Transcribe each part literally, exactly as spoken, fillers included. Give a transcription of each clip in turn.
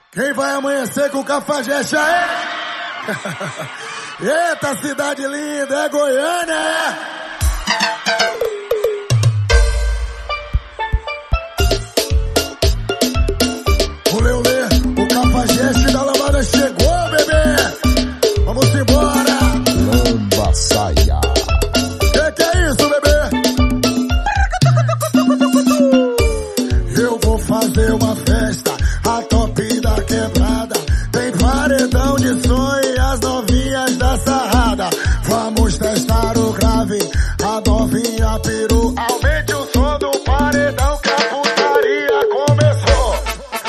Quem vai amanhecer com Cafajeste aí? Eita, cidade linda, é Goiânia, é? Olê, olê, o Cafajeste da Lambada chegou, bebê! Vamos embora! Lamba saia. Que que é isso, bebê? Eu vou fazer uma festa, a top da quebrada. Tem paredão de som e as novinhas da sarrada. Vamos testar o grave, a novinha peru. Aumente o som do paredão que a putaria começou.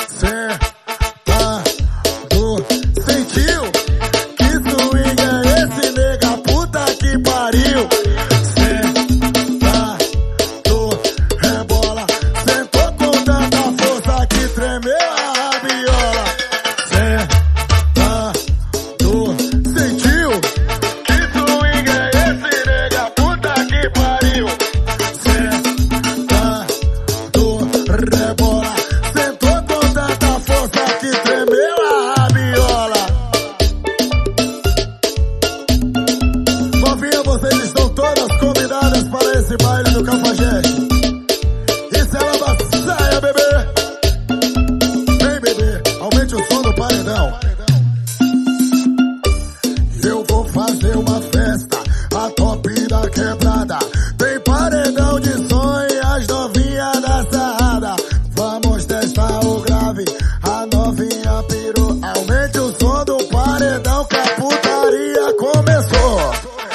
Sentado, sentiu? Que swing é esse, nega? Puta que pariu. Sentado, rebola. Sentou com tanta força que tremeu a rabiola. Sentado, sentiu? Que swing é esse, nega? Puta que pariu. Sentado, rebola. Sentou com tanta força que tremeu a rabiola. Novinha, vocês estão todas convidadas para esse baile do Cafajeste. Isso é lamba saia, bebê. Vem, bebê, aumente o som do paredão. Eu vou fazer uma festa, a top da quebrada. Tem paredão de som e as novinhas da sarrada. Vamos testar o grave, a novinha peru. Aumente o som do paredão que a putaria começou.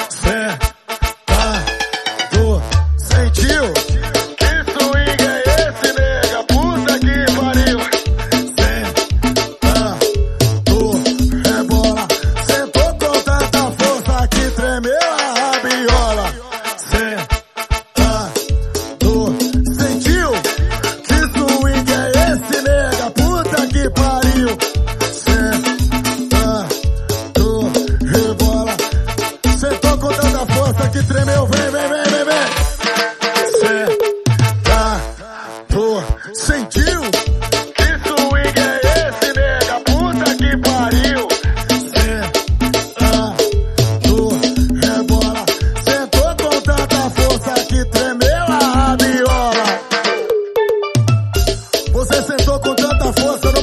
Sentado, sentiu? Que swing é esse, nega? Puta que pariu. Sentado, rebola. Sentou com tanta força que tremeu a rabiola. Sentado, sentiu? Que swing é esse, nega? Puta que pariu. Sentado, rebola. Sentou com tanta força que tremeu. Vem, vem, vem, vem, vem. Sentado, sentiu? Que swing é esse, nega? Puta que pariu. Sentado, rebola. Sentou com tanta força que tremeu a rabiola. Você sentou com tanta força